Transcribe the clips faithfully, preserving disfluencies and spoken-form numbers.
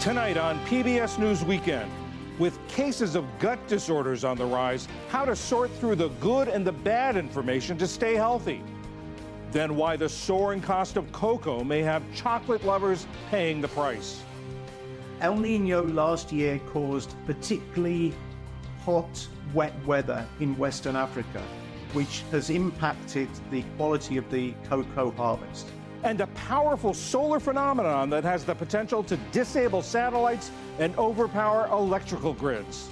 Tonight on P B S News Weekend, with cases of gut disorders on the rise, how to sort through the good and the bad information to stay healthy. Then why the soaring cost of cocoa may have chocolate lovers paying the price. El Nino last year caused particularly hot, wet weather in Western Africa, which has impacted the quality of the cocoa harvest. And a powerful solar phenomenon that has the potential to disable satellites and overpower electrical grids.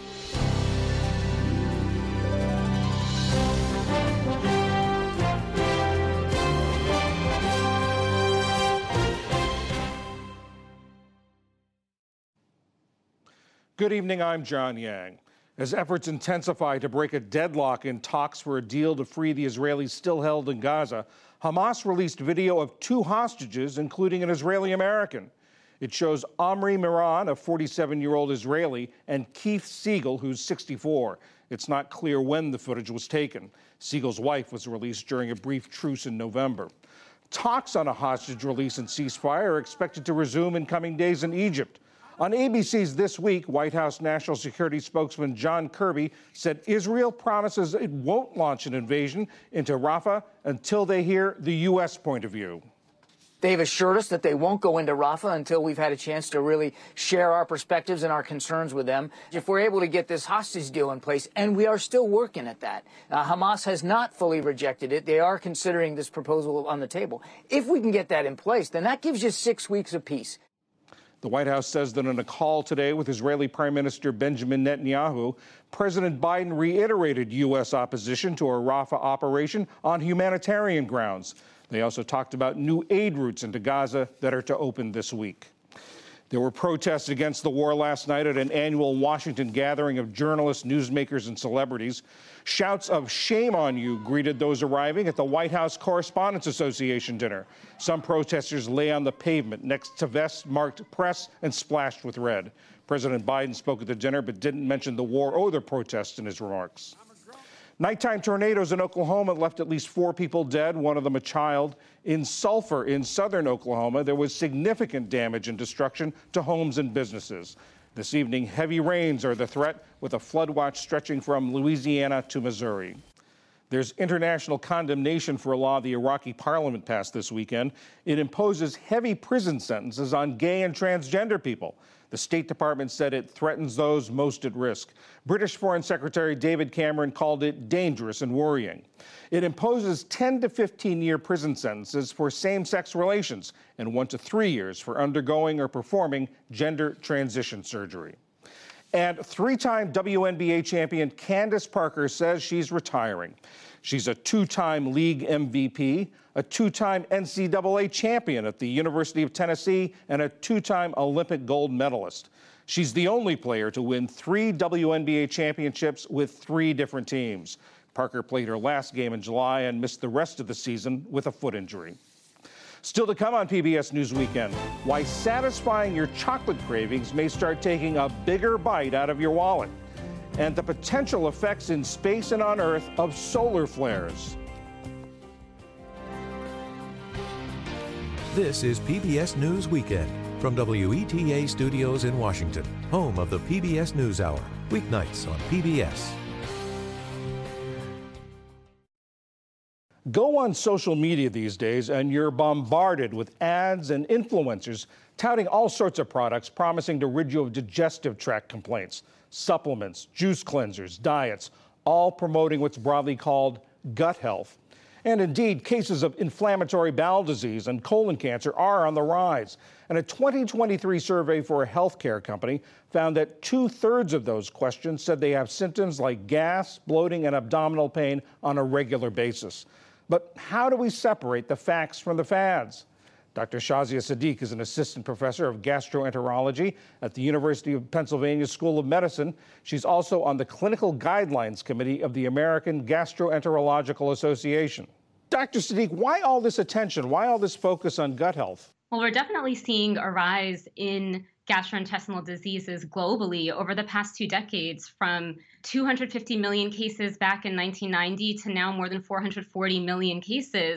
Good evening, I'm John Yang. As efforts intensify to break a deadlock in talks for a deal to free the Israelis still held in Gaza, Hamas released video of two hostages, including an Israeli American. It shows Omri Miran, a forty-seven-year-old Israeli, and Keith Siegel, who's sixty-four. It's not clear when the footage was taken. Siegel's wife was released during a brief truce in November. Talks on a hostage release and ceasefire are expected to resume in coming days in Egypt. On A B C's This Week, White House National Security spokesman John Kirby said Israel promises it won't launch an invasion into Rafah until they hear the U S point of view. They've assured us that they won't go into Rafah until we've had a chance to really share our perspectives and our concerns with them. If we're able to get this hostage deal in place, and we are still working at that, uh, Hamas has not fully rejected it. They are considering this proposal on the table. If we can get that in place, then that gives you six weeks of peace. The White House says that in a call today with Israeli Prime Minister Benjamin Netanyahu, President Biden reiterated U S opposition to a Rafah operation on humanitarian grounds. They also talked about new aid routes into Gaza that are to open this week. There were protests against the war last night at an annual Washington gathering of journalists, newsmakers, and celebrities. Shouts of "shame on you" greeted those arriving at the White House Correspondents Association dinner. Some protesters lay on the pavement next to vests marked "press" and splashed with red. President Biden spoke at the dinner but didn't mention the war or the protests in his remarks. Nighttime tornadoes in Oklahoma left at least four people dead, one of them a child. In Sulphur, in southern Oklahoma, there was significant damage and destruction to homes and businesses. This evening, heavy rains are the threat, with a flood watch stretching from Louisiana to Missouri. There's international condemnation for a law the Iraqi parliament passed this weekend. It imposes heavy prison sentences on gay and transgender people. The State Department said it threatens those most at risk. British Foreign Secretary David Cameron called it dangerous and worrying. It imposes ten to fifteen year prison sentences for same-sex relations and one to three years for undergoing or performing gender transition surgery. And three-time W N B A champion Candace Parker says she's retiring. She's a two-time league M V P, a two-time N C double A champion at the University of Tennessee, and a two-time Olympic gold medalist. She's the only player to win three W N B A championships with three different teams. Parker played her last game in July and missed the rest of the season with a foot injury. Still to come on P B S News Weekend, why satisfying your chocolate cravings may start taking a bigger bite out of your wallet, and the potential effects in space and on Earth of solar flares. This is P B S News Weekend from W E T A Studios in Washington, home of the P B S NewsHour, weeknights on P B S. Go on social media these days and you're bombarded with ads and influencers touting all sorts of products promising to rid you of digestive tract complaints, supplements, juice cleansers, diets, all promoting what's broadly called gut health. And indeed, cases of inflammatory bowel disease and colon cancer are on the rise. And a twenty twenty-three survey for a healthcare company found that two-thirds of those questioned said they have symptoms like gas, bloating, and abdominal pain on a regular basis. But how do we separate the facts from the fads? Doctor Shazia Sadiq is an assistant professor of gastroenterology at the University of Pennsylvania School of Medicine. She's also on the Clinical Guidelines Committee of the American Gastroenterological Association. Doctor Sadiq, why all this attention? Why all this focus on gut health? Well, we're definitely seeing a rise in gastrointestinal diseases globally over the past two decades, from two hundred fifty million cases back in nineteen ninety to now more than four hundred forty million cases.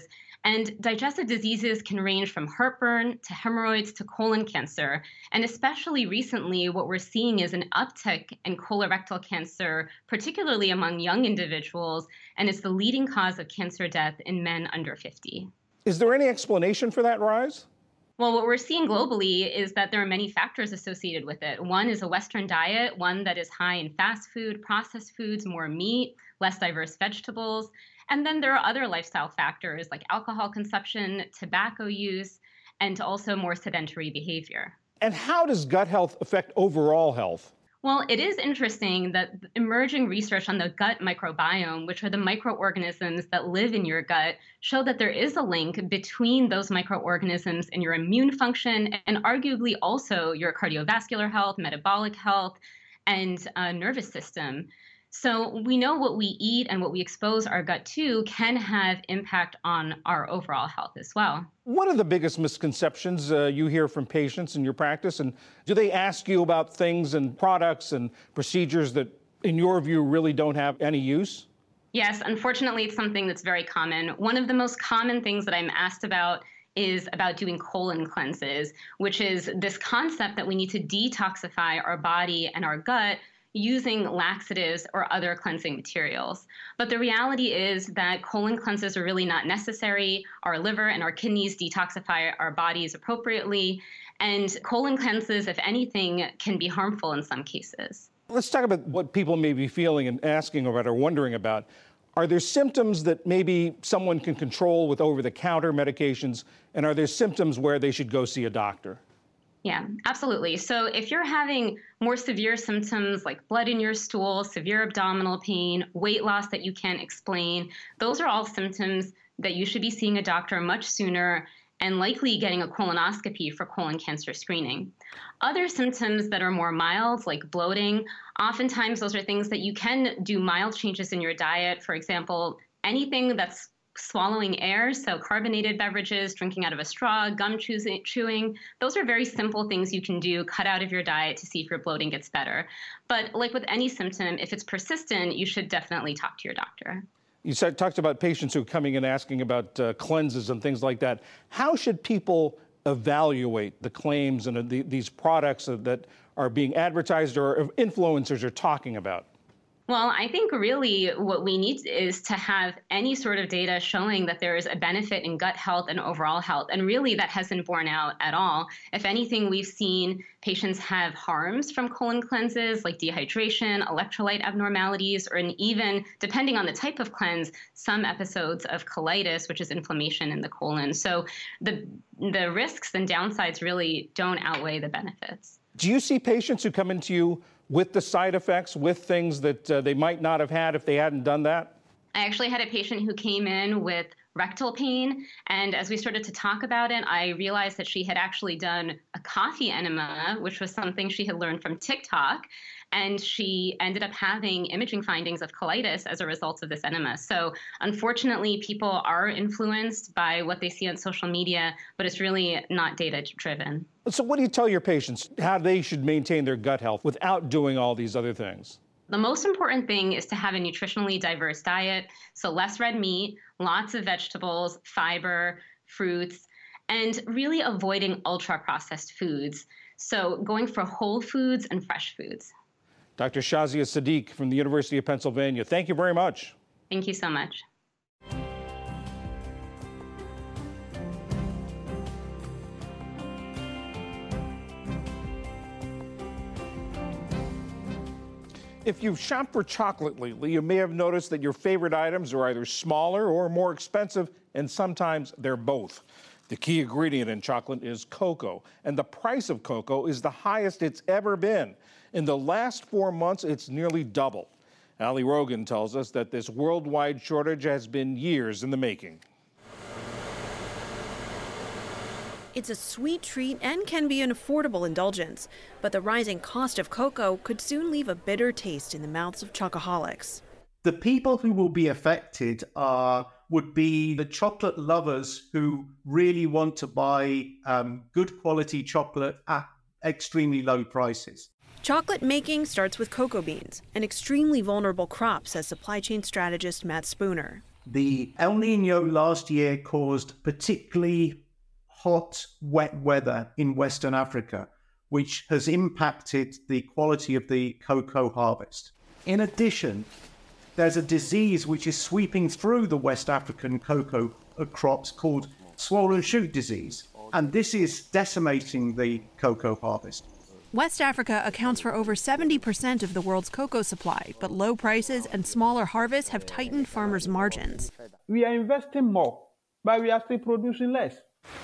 And digestive diseases can range from heartburn to hemorrhoids to colon cancer. And especially recently, what we're seeing is an uptick in colorectal cancer, particularly among young individuals, and it's the leading cause of cancer death in men under fifty. Is there any explanation for that rise? Well, what we're seeing globally is that there are many factors associated with it. One is a Western diet, one that is high in fast food, processed foods, more meat, less diverse vegetables. And then there are other lifestyle factors like alcohol consumption, tobacco use, and also more sedentary behavior. And how does gut health affect overall health? Well, it is interesting that emerging research on the gut microbiome, which are the microorganisms that live in your gut, show that there is a link between those microorganisms and your immune function and arguably also your cardiovascular health, metabolic health, and uh, nervous system. So we know what we eat and what we expose our gut to can have impact on our overall health as well. What are the biggest misconceptions uh, you hear from patients in your practice? And do they ask you about things and products and procedures that, in your view, really don't have any use? Yes, unfortunately, it's something that's very common. One of the most common things that I'm asked about is about doing colon cleanses, which is this concept that we need to detoxify our body and our gut using laxatives or other cleansing materials. But the reality is that colon cleanses are really not necessary. Our liver and our kidneys detoxify our bodies appropriately, and colon cleanses, if anything, can be harmful in some cases. Let's talk about what people may be feeling and asking about or wondering about. Are there symptoms that maybe someone can control with over-the-counter medications, and are there symptoms where they should go see a doctor? Yeah, absolutely. So if you're having more severe symptoms like blood in your stool, severe abdominal pain, weight loss that you can't explain, those are all symptoms that you should be seeing a doctor much sooner and likely getting a colonoscopy for colon cancer screening. Other symptoms that are more mild, like bloating, oftentimes those are things that you can do mild changes in your diet. For example, anything that's swallowing air, so carbonated beverages, drinking out of a straw, gum chewing, those are very simple things you can do, cut out of your diet to see if your bloating gets better. But like with any symptom, if it's persistent, you should definitely talk to your doctor. You said, talked about patients who are coming in asking about uh, cleanses and things like that. How should people evaluate the claims and uh, the, these products that are being advertised or influencers are talking about? Well, I think really what we need is to have any sort of data showing that there is a benefit in gut health and overall health. And really that hasn't borne out at all. If anything, we've seen patients have harms from colon cleanses like dehydration, electrolyte abnormalities, or even, depending on the type of cleanse, some episodes of colitis, which is inflammation in the colon. So the, the risks and downsides really don't outweigh the benefits. Do you see patients who come into you with the side effects, with things that uh, they might not have had if they hadn't done that? I actually had a patient who came in with rectal pain, and as we started to talk about it, I realized that she had actually done a coffee enema, which was something she had learned from TikTok, and she ended up having imaging findings of colitis as a result of this enema. So unfortunately, people are influenced by what they see on social media, but it's really not data-driven. So what do you tell your patients how they should maintain their gut health without doing all these other things? The most important thing is to have a nutritionally diverse diet, so less red meat, lots of vegetables, fiber, fruits, and really avoiding ultra-processed foods. So going for whole foods and fresh foods. Doctor Shazia Siddiq from the University of Pennsylvania, thank you very much. Thank you so much. If you've shopped for chocolate lately, you may have noticed that your favorite items are either smaller or more expensive, and sometimes they're both. The key ingredient in chocolate is cocoa, and the price of cocoa is the highest it's ever been. In the last four months, it's nearly doubled. Ali Rogan tells us that this worldwide shortage has been years in the making. It's a sweet treat and can be an affordable indulgence, but the rising cost of cocoa could soon leave a bitter taste in the mouths of chocoholics. The people who will be affected are would be the chocolate lovers who really want to buy um, good quality chocolate at extremely low prices. Chocolate making starts with cocoa beans, an extremely vulnerable crop, says supply chain strategist Matt Spooner. The El Nino last year caused particularly hot, wet weather in Western Africa, which has impacted the quality of the cocoa harvest. In addition, there's a disease which is sweeping through the West African cocoa crops called swollen shoot disease, and this is decimating the cocoa harvest. West Africa accounts for over seventy percent of the world's cocoa supply, but low prices and smaller harvests have tightened farmers' margins. We are investing more, but we are still producing less.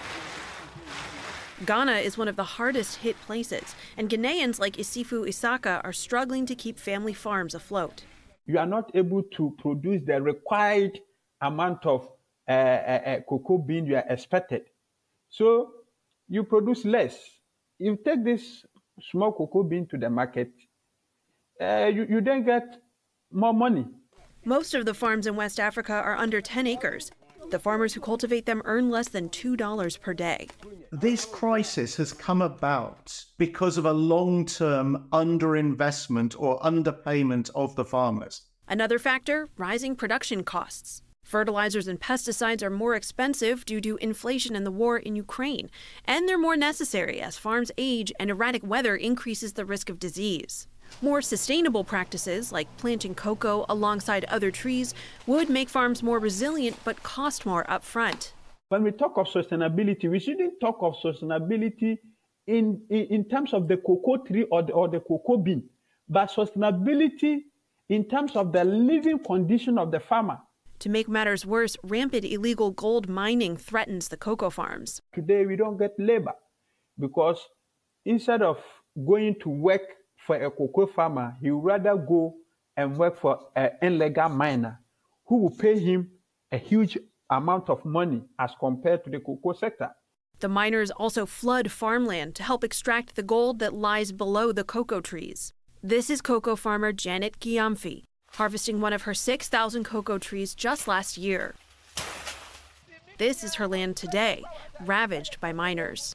Ghana is one of the hardest hit places, and Ghanaians like Isifu Isaka are struggling to keep family farms afloat. You are not able to produce the required amount of uh, uh, uh, cocoa bean you are expected. So you produce less. You take this small cocoa bean to the market, uh, you, you then get more money. Most of the farms in West Africa are under ten acres. The farmers who cultivate them earn less than two dollars per day. This crisis has come about because of a long-term underinvestment or underpayment of the farmers. Another factor, rising production costs. Fertilizers and pesticides are more expensive due to inflation and the war in Ukraine, and they're more necessary as farms age and erratic weather increases the risk of disease. More sustainable practices, like planting cocoa alongside other trees, would make farms more resilient but cost more upfront. When we talk of sustainability, we shouldn't talk of sustainability in, in, in terms of the cocoa tree or the, or the cocoa bean, but sustainability in terms of the living condition of the farmer. To make matters worse, rampant illegal gold mining threatens the cocoa farms. Today, we don't get labor because instead of going to work for a cocoa farmer, he would rather go and work for an illegal miner who will pay him a huge amount of money as compared to the cocoa sector. The miners also flood farmland to help extract the gold that lies below the cocoa trees. This is cocoa farmer Janet Kiamfi, harvesting one of her six thousand cocoa trees just last year. This is her land today, ravaged by miners.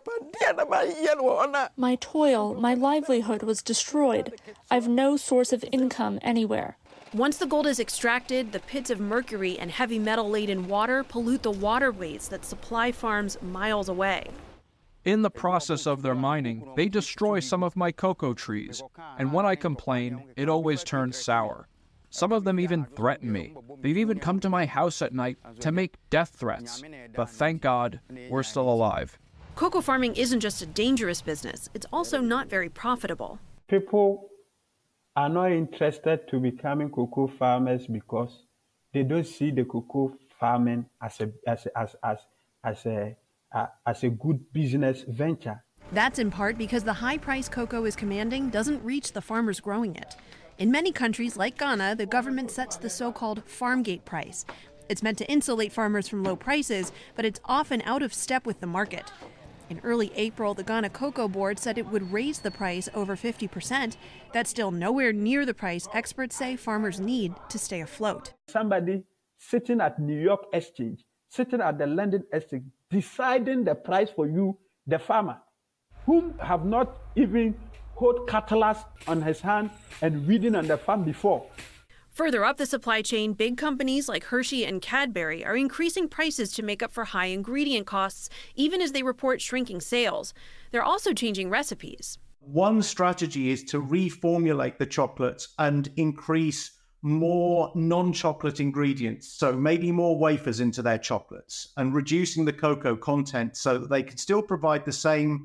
My toil, my livelihood was destroyed. I've no source of income anywhere. Once the gold is extracted, the pits of mercury and heavy metal-laden water pollute the waterways that supply farms miles away. In the process of their mining, they destroy some of my cocoa trees, and when I complain, it always turns sour. Some of them even threaten me. They've even come to my house at night to make death threats. But thank God, we're still alive. Cocoa farming isn't just a dangerous business, it's also not very profitable. People are not interested to becoming cocoa farmers because they don't see the cocoa farming as a as a, as as as a uh, as a good business venture. That's in part because the high price cocoa is commanding doesn't reach the farmers growing it. In many countries like Ghana, the government sets the so-called farm gate price. It's meant to insulate farmers from low prices, but it's often out of step with the market. In early April, the Ghana Cocoa Board said it would raise the price over fifty percent. That's still nowhere near the price experts say farmers need to stay afloat. Somebody sitting at New York Exchange, sitting at the London Exchange, deciding the price for you, the farmer, whom have not even hold cutlass on his hand and weeding on the farm before. Further up the supply chain, big companies like Hershey and Cadbury are increasing prices to make up for high ingredient costs, even as they report shrinking sales. They're also changing recipes. One strategy is to reformulate the chocolates and increase more non-chocolate ingredients, so maybe more wafers into their chocolates, and reducing the cocoa content so that they can still provide the same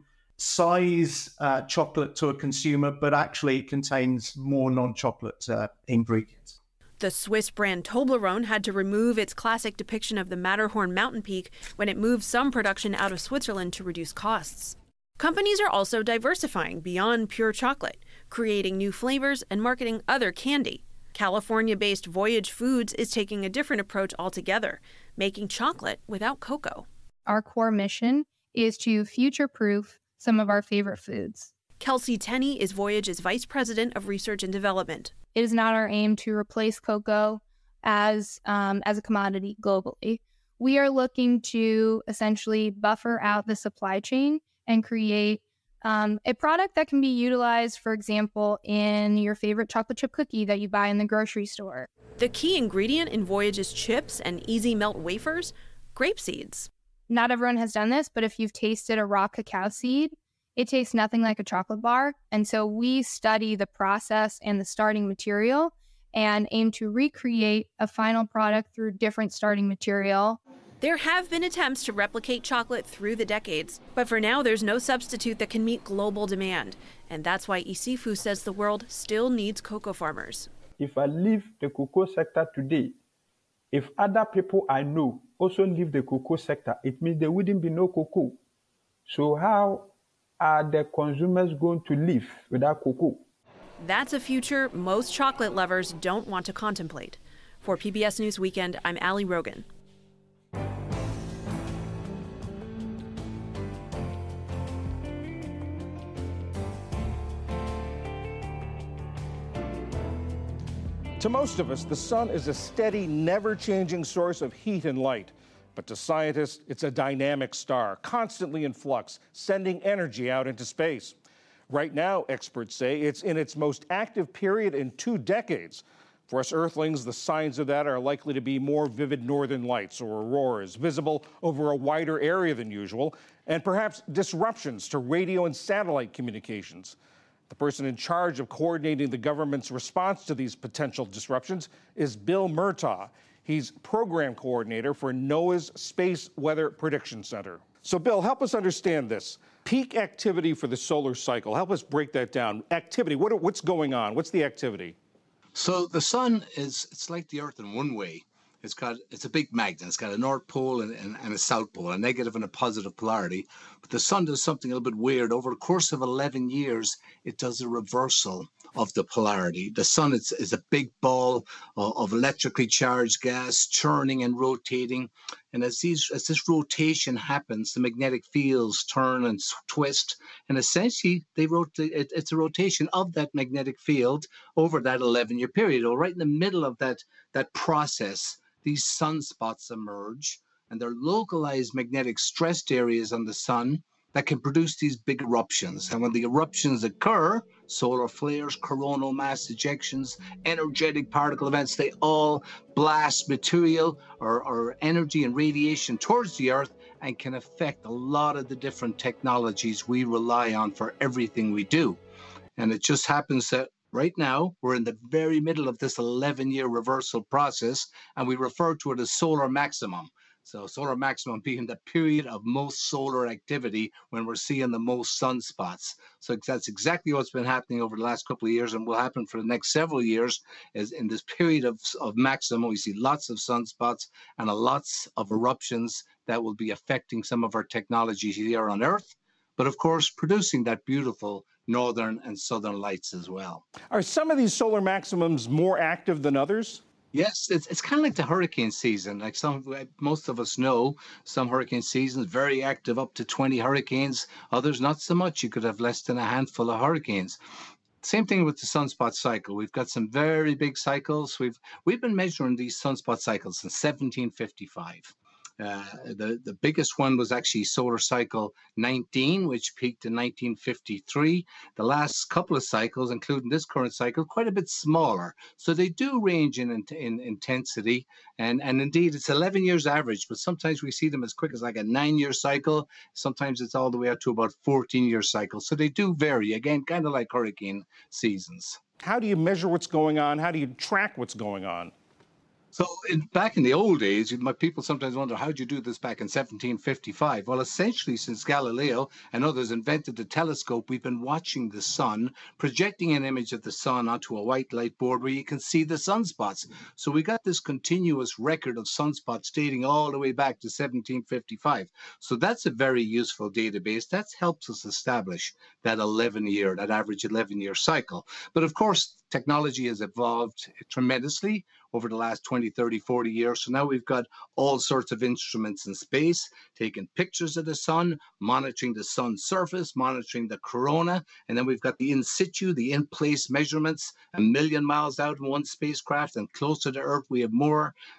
size uh, chocolate to a consumer, but actually it contains more non-chocolate uh, ingredients. The Swiss brand Toblerone had to remove its classic depiction of the Matterhorn mountain peak when it moved some production out of Switzerland to reduce costs. Companies are also diversifying beyond pure chocolate, creating new flavors and marketing other candy. California-based Voyage Foods is taking a different approach altogether, making chocolate without cocoa. Our core mission is to future-proof some of our favorite foods. Kelsey Tenney is Voyage's Vice President of Research and Development. It is not our aim to replace cocoa as um, as a commodity globally. We are looking to essentially buffer out the supply chain and create Um, a product that can be utilized, for example, in your favorite chocolate chip cookie that you buy in the grocery store. The key ingredient in Voyage's chips and easy melt wafers, grape seeds. Not everyone has done this, but if you've tasted a raw cacao seed, it tastes nothing like a chocolate bar. And so we study the process and the starting material and aim to recreate a final product through different starting material. There have been attempts to replicate chocolate through the decades, but for now there's no substitute that can meet global demand. And that's why Isifu says the world still needs cocoa farmers. If I leave the cocoa sector today, if other people I know also leave the cocoa sector, it means there wouldn't be no cocoa. So how are the consumers going to live without cocoa? That's a future most chocolate lovers don't want to contemplate. For P B S News Weekend, I'm Ali Rogan. To most of us, the sun is a steady, never-changing source of heat and light. But to scientists, it's a dynamic star, constantly in flux, sending energy out into space. Right now, experts say it's in its most active period in two decades. For us Earthlings, the signs of that are likely to be more vivid northern lights or auroras, visible over a wider area than usual, and perhaps disruptions to radio and satellite communications. The person in charge of coordinating the government's response to these potential disruptions is Bill Murtaugh. He's program coordinator for NOAA's Space Weather Prediction Center. So, Bill, help us understand this. Peak activity for the solar cycle. Help us break that down. Activity, what, what's going on? What's the activity? So the sun is, it's like the Earth in one way. It's got, it's a big magnet. It's got a north pole and, and, and a south pole, a negative and a positive polarity. But the sun does something a little bit weird. Over the course of eleven years, it does a reversal of the polarity. The sun is, is a big ball of, of electrically charged gas, churning and rotating. And as these, as this rotation happens, the magnetic fields turn and twist. And essentially, they rotate. It, it's a rotation of that magnetic field over that eleven-year period. Or right in the middle of that, that process, these sunspots emerge, and they're localized magnetic stressed areas on the sun that can produce these big eruptions. And when the eruptions occur, solar flares, coronal mass ejections, energetic particle events, they all blast material or, or energy and radiation towards the Earth and can affect a lot of the different technologies we rely on for everything we do. And it just happens that right now, we're in the very middle of this eleven-year reversal process, and we refer to it as solar maximum. So solar maximum being the period of most solar activity when we're seeing the most sunspots. So that's exactly what's been happening over the last couple of years and will happen for the next several years. Is in this period of, of maximum, we see lots of sunspots and a lots of eruptions that will be affecting some of our technologies here on Earth, but of course, producing that beautiful northern and southern lights as well. Are some of these solar maximums more active than others? Yes, it's it's kind of like the hurricane season. Like some, most of us know, some hurricane seasons very active, up to twenty hurricanes. Others not so much. You could have less than a handful of hurricanes. Same thing with the sunspot cycle. We've got some very big cycles. We've we've been measuring these sunspot cycles since seventeen fifty-five. Uh, the, the biggest one was actually solar cycle nineteen, which peaked in nineteen fifty-three. The last couple of cycles, including this current cycle, quite a bit smaller. So they do range in, in, in intensity. And, and indeed, it's eleven years average, but sometimes we see them as quick as like a nine-year cycle. Sometimes it's all the way up to about fourteen-year cycles. So they do vary, again, kind of like hurricane seasons. How do you measure what's going on? How do you track what's going on? So in, back in the old days, my people sometimes wonder, how did you do this back in seventeen fifty-five? Well, essentially, since Galileo and others invented the telescope, we've been watching the sun, projecting an image of the sun onto a white light board where you can see the sunspots. So we got this continuous record of sunspots dating all the way back to seventeen fifty-five. So that's a very useful database. That helps us establish that eleven-year, that average eleven-year cycle. But of course, technology has evolved tremendously over the last twenty, thirty, forty years. So now we've got all sorts of instruments in space, taking pictures of the sun, monitoring the sun's surface, monitoring the corona. And then we've got the in situ, the in-place measurements, a million miles out in one spacecraft, and closer to Earth, we have more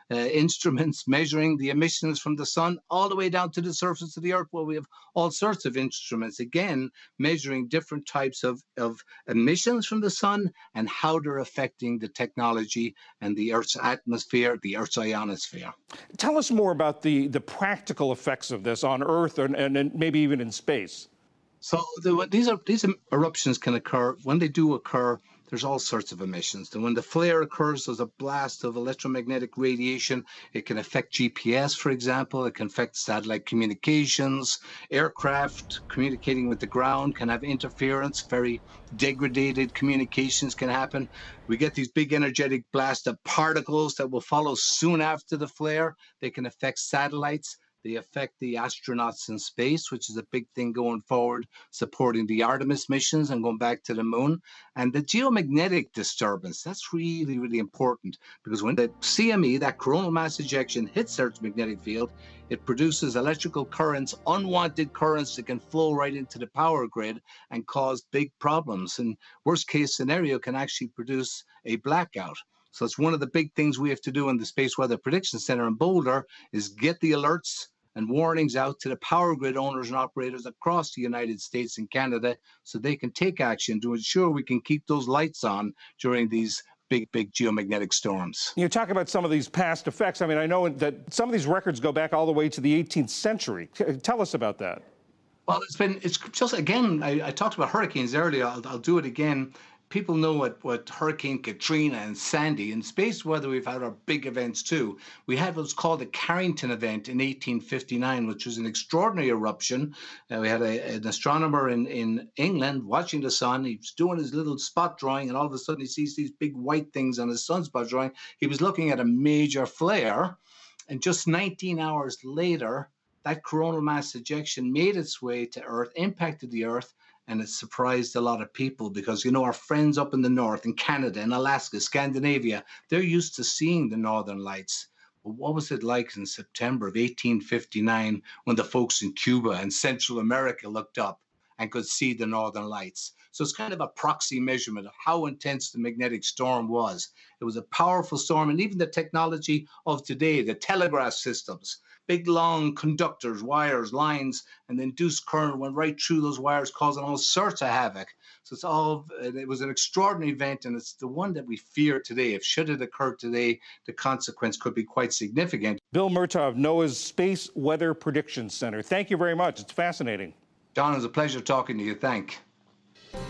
uh, instruments measuring the emissions from the sun, all the way down to the surface of the earth, where we have all sorts of instruments, again, measuring different types of, of emissions from the sun and how they're affecting the technology and the Earth's atmosphere, the Earth's ionosphere. Tell us more about the, the practical effects of this on Earth and, and, and maybe even in space. So the, these are these eruptions can occur. When they do occur, there's all sorts of emissions. And when the flare occurs, there's a blast of electromagnetic radiation. It can affect G P S, for example. It can affect satellite communications. Aircraft communicating with the ground can have interference. Very degraded communications can happen. We get these big energetic blast of particles that will follow soon after the flare. They can affect satellites. They affect the astronauts in space, which is a big thing going forward, supporting the Artemis missions and going back to the moon. And the geomagnetic disturbance, that's really, really important, because when the C M E, that coronal mass ejection, hits Earth's magnetic field, it produces electrical currents, unwanted currents that can flow right into the power grid and cause big problems. And worst case scenario can actually produce a blackout. So it's one of the big things we have to do in the Space Weather Prediction Center in Boulder is get the alerts and warnings out to the power grid owners and operators across the United States and Canada so they can take action to ensure we can keep those lights on during these big, big geomagnetic storms. You talk about some of these past effects. I mean, I know that some of these records go back all the way to the eighteenth century. Tell us about that. Well, it's been, it's just, again, I, I talked about hurricanes earlier. I'll, I'll do it again. People know what, what Hurricane Katrina and Sandy. In space weather, we've had our big events too. We had what's called the Carrington event in eighteen fifty-nine, which was an extraordinary eruption. Uh, we had a, an astronomer in, in England watching the sun. He was doing his little spot drawing, and all of a sudden he sees these big white things on his sunspot drawing. He was looking at a major flare, and just nineteen hours later, that coronal mass ejection made its way to Earth, impacted the Earth, and it surprised a lot of people because, you know, our friends up in the north, in Canada, in Alaska, Scandinavia, they're used to seeing the northern lights. But what was it like in September of eighteen fifty-nine when the folks in Cuba and Central America looked up and could see the northern lights? So it's kind of a proxy measurement of how intense the magnetic storm was. It was a powerful storm, and even the technology of today, the telegraph systems, big long conductors, wires, lines, and the induced current went right through those wires, causing all sorts of havoc. So it's all, it was an extraordinary event, and it's the one that we fear today. If should it occur today, the consequence could be quite significant. Bill Murtaugh, NOAA's Space Weather Prediction Center. Thank you very much. It's fascinating. John, it was a pleasure talking to you. Thank you.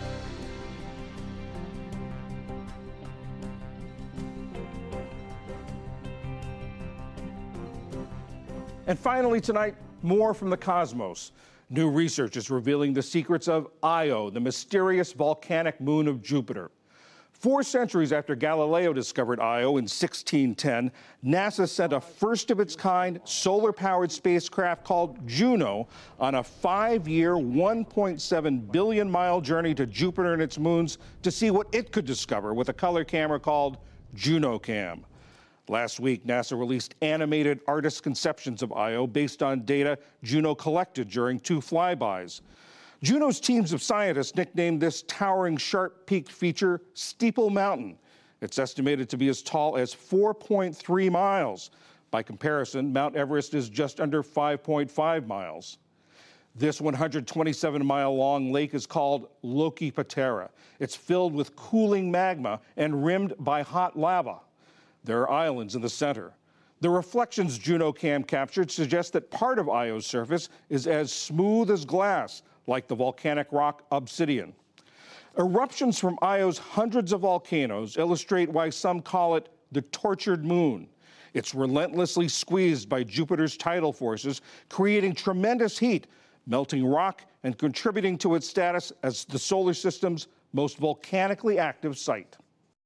And finally tonight, more from the cosmos. New research is revealing the secrets of Io, the mysterious volcanic moon of Jupiter. Four centuries after Galileo discovered Io in sixteen ten, NASA sent a first-of-its-kind solar-powered spacecraft called Juno on a five-year, one point seven billion mile journey to Jupiter and its moons to see what it could discover with a color camera called JunoCam. Last week, NASA released animated artist conceptions of Io based on data Juno collected during two flybys. Juno's teams of scientists nicknamed this towering sharp-peaked feature Steeple Mountain. It's estimated to be as tall as four point three miles. By comparison, Mount Everest is just under five point five miles. This one hundred twenty-seven mile long lake is called Loki Patera. It's filled with cooling magma and rimmed by hot lava. There are islands in the center. The reflections JunoCam captured suggest that part of Io's surface is as smooth as glass, like the volcanic rock obsidian. Eruptions from Io's hundreds of volcanoes illustrate why some call it the tortured moon. It's relentlessly squeezed by Jupiter's tidal forces, creating tremendous heat, melting rock, and contributing to its status as the solar system's most volcanically active site.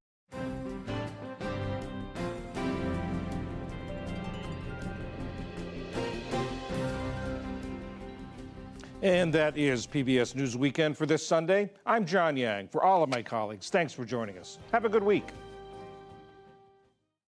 And that is P B S News Weekend for this Sunday. I'm John Yang. For all of my colleagues, thanks for joining us. Have a good week.